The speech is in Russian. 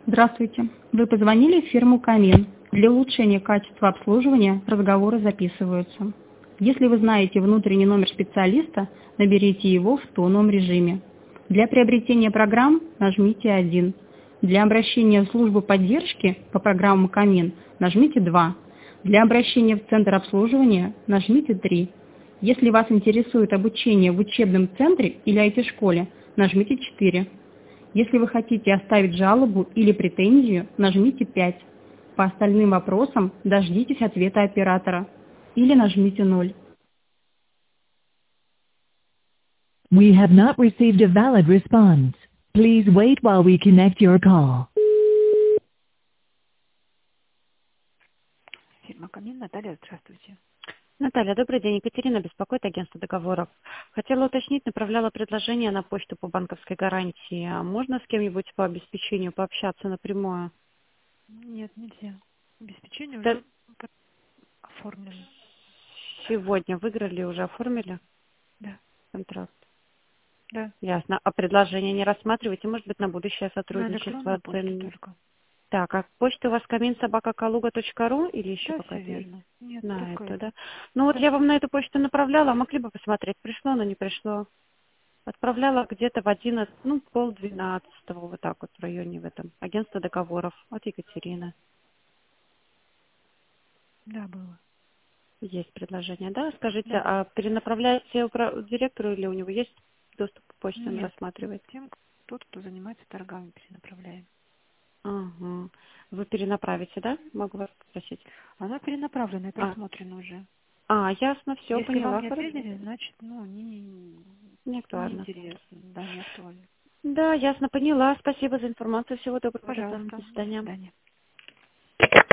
Здравствуйте. Вы позвонили в фирму «Камин». Для улучшения качества обслуживания разговоры записываются. Если вы знаете внутренний номер специалиста, наберите его в тоновом режиме. Для приобретения программ нажмите 1. Для обращения в службу поддержки по программам «Камин» нажмите 2. Для обращения в центр обслуживания нажмите 3. Если вас интересует обучение в учебном центре или IT-школе, нажмите 4. Если вы хотите оставить жалобу или претензию, нажмите 5. По остальным вопросам дождитесь ответа оператора или нажмите 0. We have not received a valid response. Please wait while we connect your call. Фирма «Камин», Наталья, здравствуйте. Наталья, добрый день. Екатерина беспокоит агентство договоров. Хотела уточнить, направляла предложение на почту по банковской гарантии. А можно с кем-нибудь по обеспечению пообщаться напрямую? Нет, нельзя. Обеспечение Да, уже оформлено. сегодня выиграли, уже оформили Да, контракт. да. Ясно. А предложение не рассматриваете? Может быть, на будущее На сотрудничество? электронную почту только. Так, а почта у вас камин@kaluga.ru или еще Да, все какая-то есть? верно. Нет, На только эту, это. да? Ну вот Да. я вам на эту почту направляла, а могли бы посмотреть, пришло, но не пришло. Отправляла где-то в 11, ну, 11:30, вот так вот в районе в этом. Агентство договоров от Екатерины. Да, было. Есть предложение, да? Скажите, Да. а перенаправляете директору или у него есть доступ к почте, он Нет. рассматривает? Тем, тот, кто занимается торгами, перенаправляем. Ага. Вы перенаправите, да? Могу вас попросить. Оно перенаправлено и А, просмотрено уже. Ясно, все, Если вам поняла, не хорошо. ответили, значит, Не не актуально. интересно. Да, не актуально. Да, ясно, поняла. Спасибо за информацию. Всего доброго, до Пожалуйста. До До свидания. свидания.